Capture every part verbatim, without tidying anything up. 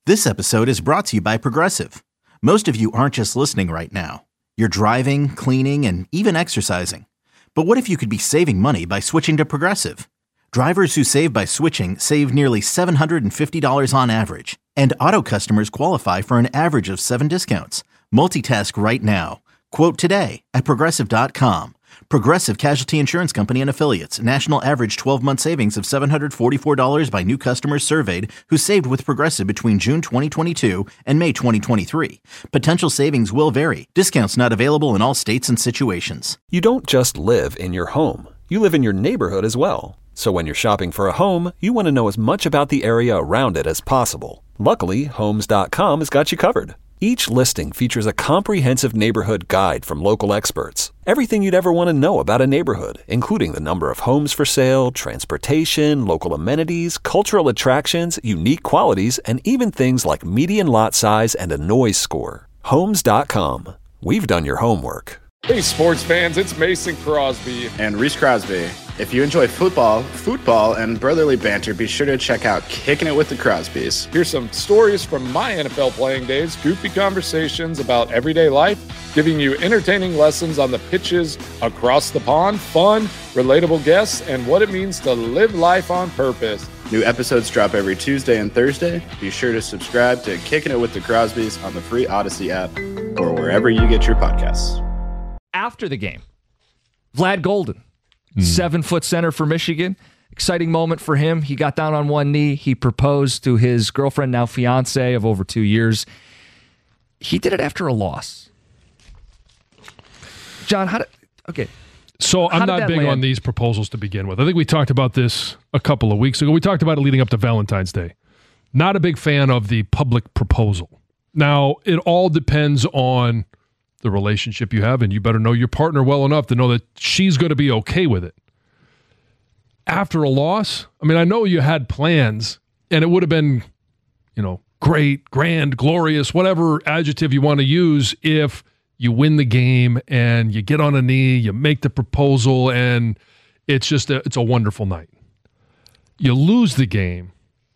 This episode is brought to you by Progressive. Most of you aren't just listening right now. You're driving, cleaning, and even exercising. But what if you could be saving money by switching to Progressive? Drivers who save by switching save nearly seven hundred fifty dollars on average. And auto customers qualify for an average of seven discounts. Multitask right now. Quote today at Progressive dot com. Progressive Casualty Insurance Company and Affiliates. National average twelve-month savings of seven hundred forty-four dollars by new customers surveyed who saved with Progressive between June twenty twenty-two and May twenty twenty-three. Potential savings will vary. Discounts not available in all states and situations. You don't just live in your home. You live in your neighborhood as well. So when you're shopping for a home, you want to know as much about the area around it as possible. Luckily, Homes dot com has got you covered. Each listing features a comprehensive neighborhood guide from local experts. Everything you'd ever want to know about a neighborhood, including the number of homes for sale, transportation, local amenities, cultural attractions, unique qualities, and even things like median lot size and a noise score. Homes dot com. We've done your homework. Hey, sports fans, it's Mason Crosby. And Reese Crosby. If you enjoy football, football, and brotherly banter, be sure to check out Kicking It with the Crosbys. Here's some stories from my N F L playing days, goofy conversations about everyday life, giving you entertaining lessons on the pitches across the pond, fun, relatable guests, and what it means to live life on purpose. New episodes drop every Tuesday and Thursday. Be sure to subscribe to Kicking It with the Crosbys on the free Odyssey app or wherever you get your podcasts. After the game, Vlad Golden, mm. seven-foot center for Michigan. Exciting moment for him. He got down on one knee. He proposed to his girlfriend, now fiance, of over two years. He did it after a loss. John, how did... Okay. So I'm not big land? on these proposals to begin with. I think we talked about this a couple of weeks ago. We talked about it leading up to Valentine's Day. Not a big fan of the public proposal. Now, it all depends on the relationship you have, and you better know your partner well enough to know that she's going to be okay with it. After a loss, I mean, I know you had plans, and it would have been, you know, great, grand, glorious, whatever adjective you want to use if you win the game and you get on a knee, you make the proposal, and it's just a, it's a wonderful night. You lose the game,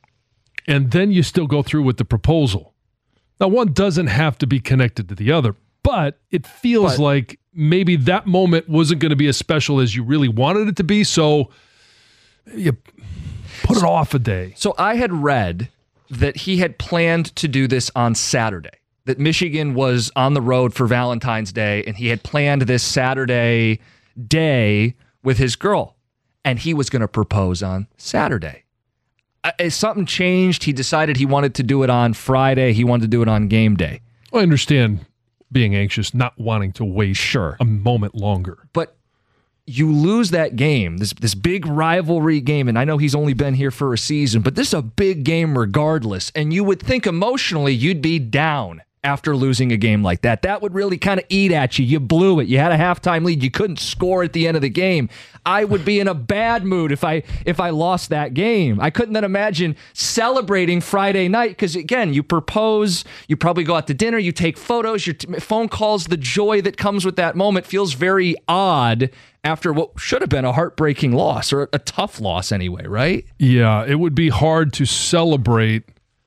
and then you still go through with the proposal. Now, one doesn't have to be connected to the other, but it feels but, like maybe that moment wasn't going to be as special as you really wanted it to be, so you put it off a day. So I had read that he had planned to do this on Saturday, that Michigan was on the road for Valentine's Day, and he had planned this Saturday day with his girl, and he was going to propose on Saturday. Uh, something changed. He decided he wanted to do it on Friday. He wanted to do it on game day. I understand being anxious, not wanting to wait sure. a moment longer. But you lose that game, this this big rivalry game, and I know he's only been here for a season, but this is a big game regardless, and you would think emotionally you'd be down after losing a game like that. That would really kind of eat at you. You blew it. You had a halftime lead. You couldn't score at the end of the game. I would be in a bad mood if I if I lost that game. I couldn't then imagine celebrating Friday night because, again, you propose, you probably go out to dinner, you take photos, your t- phone calls, the joy that comes with that moment feels very odd after what should have been a heartbreaking loss, or a tough loss anyway, right? Yeah, it would be hard to celebrate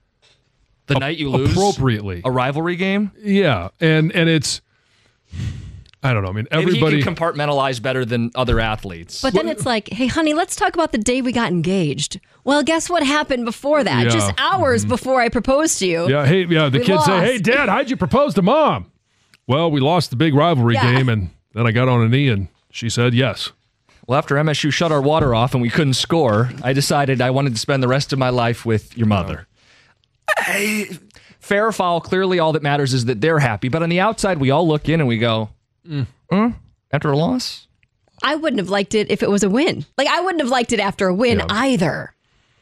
the night you lose appropriately a rivalry game. Yeah, and and it's I don't know. I mean, everybody Maybe he can compartmentalize better than other athletes. But then it's like, hey, honey, let's talk about the day we got engaged. Well, guess what happened before that? Yeah. Just hours mm-hmm. before I proposed to you. Yeah, hey, yeah. The we kids lost. say, "Hey, Dad, how'd you propose to Mom?" Well, we lost the big rivalry yeah. game, and then I got on a knee, and she said yes. Well, after M S U shut our water off and we couldn't score, I decided I wanted to spend the rest of my life with your mother. Yeah. I, fair or foul, clearly all that matters is that they're happy. But on the outside, we all look in and we go, mm. Mm, after a loss? I wouldn't have liked it if it was a win. Like, I wouldn't have liked it after a win yeah. either.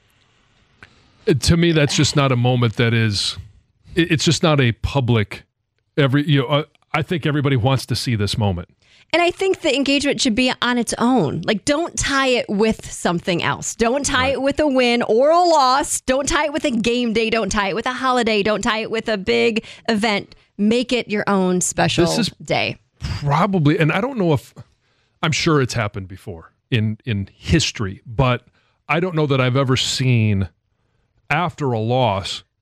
It, to me, that's just not a moment that is, it, it's just not a public, every, you know, uh, I think everybody wants to see this moment. And I think the engagement should be on its own. Like, don't tie it with something else. Don't tie right. it with a win or a loss. Don't tie it with a game day. Don't tie it with a holiday. Don't tie it with a big event. Make it your own special this is day. Probably, and I don't know if, I'm sure it's happened before in, in history, but I don't know that I've ever seen after a loss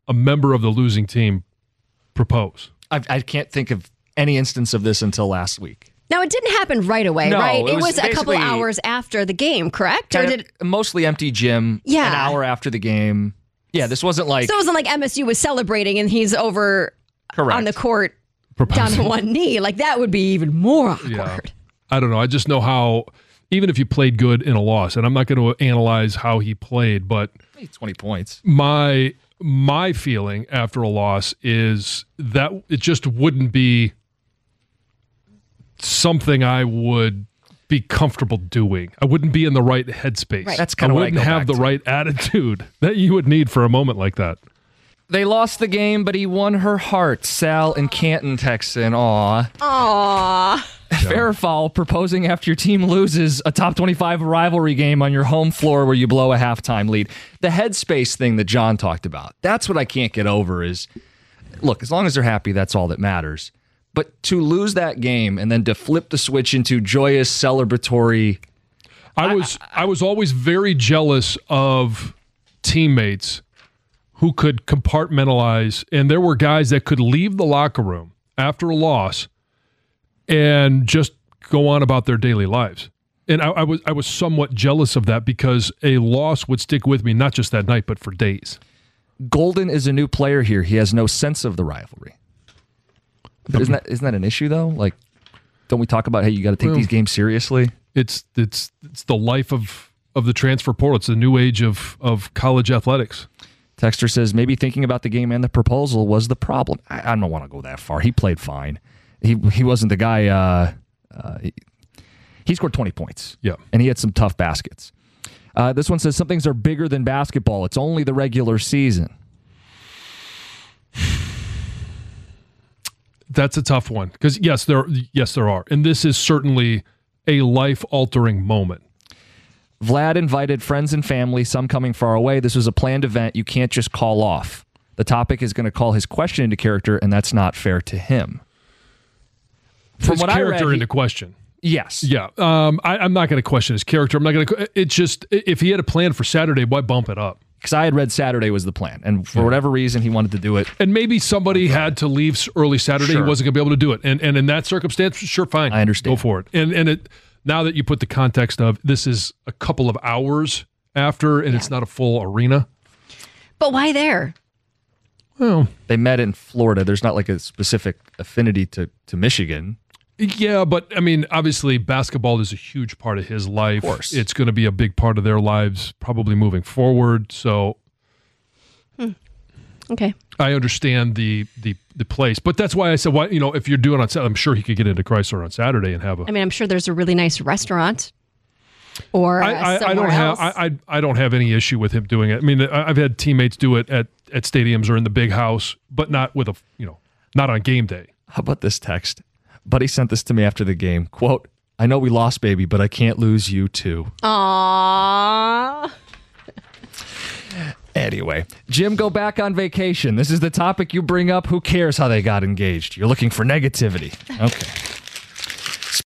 a member of the losing team propose. I, I can't think of any instance of this until last week. Now, it didn't happen right away, no, right? It, it was, was a couple hours after the game, correct? Or did it, mostly empty gym. Yeah. An hour after the game. Yeah, this wasn't like... So it wasn't like M S U was celebrating and he's over correct. on the court Proposing. down to one knee. Like, that would be even more awkward. Yeah. I don't know. I just know how, even if you played good in a loss, and I'm not going to analyze how he played, but... twenty points. My my feeling after a loss is that it just wouldn't be something I would be comfortable doing. I wouldn't be in the right headspace. Right. That's kind of I what I wouldn't go have back the to. right attitude that you would need for a moment like that. They lost the game, but he won her heart. Sal in Canton texts in. Aw. Aww. Fair or foul, proposing after your team loses a top twenty-five rivalry game on your home floor where you blow a halftime lead. The headspace thing that John talked about, that's what I can't get over is, look, as long as they're happy, that's all that matters. But to lose that game and then to flip the switch into joyous, celebratory... I was I, I was always very jealous of teammates who could compartmentalize, and there were guys that could leave the locker room after a loss and just go on about their daily lives. And I, I was I was somewhat jealous of that because a loss would stick with me, not just that night, but for days. Golden is a new player here. He has no sense of the rivalry. But isn't that isn't that an issue though? Like, don't we talk about, hey, you got to take well, these games seriously? It's it's it's the life of, of the transfer portal. It's the new age of of college athletics. Texter says maybe thinking about the game and the proposal was the problem. I, I don't want to go that far. He played fine. He he wasn't the guy. Uh, uh, he, he scored twenty points. Yeah, and he had some tough baskets. Uh, this one says some things are bigger than basketball. It's only the regular season. That's a tough one because yes, there yes there are, and this is certainly a life-altering moment. Vlad invited friends and family, some coming far away. This was a planned event. You can't just call off. The topic is going to call his question into character, and that's not fair to him. From his what character I read, into he, question. Yes. Yeah. Um, I, I'm not going to question his character. I'm not going to. It's just if he had a plan for Saturday, why bump it up? Because I had read Saturday was the plan, and for yeah. whatever reason, he wanted to do it. And maybe somebody okay. had to leave early Saturday. Sure. He wasn't going to be able to do it, and and in that circumstance, sure, fine. I understand. Go for it. And and it now that you put the context of this is a couple of hours after, and yeah. it's not a full arena. But why there? Well, they met in Florida. There's not like a specific affinity to to Michigan. Yeah, but I mean, obviously, basketball is a huge part of his life. Of course. It's going to be a big part of their lives, probably moving forward. So, hmm. okay, I understand the the the place, but that's why I said, why you know, if you're doing on Saturday, I'm sure he could get into Chrysler on Saturday and have a. I mean, I'm sure there's a really nice restaurant. Or I, I, I don't else. have I, I I don't have any issue with him doing it. I mean, I've had teammates do it at at stadiums or in the big house, but not with a you know, not on game day. How about this text? Buddy sent this to me after the game. Quote, I know we lost, baby, but I can't lose you too. Aww. Anyway, Jim, go back on vacation. This is the topic you bring up. Who cares how they got engaged? You're looking for negativity. Okay.